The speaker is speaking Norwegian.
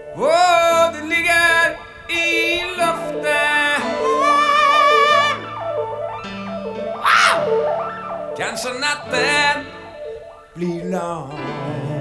Og det ligger i luftet. Kanskje natten blir lang.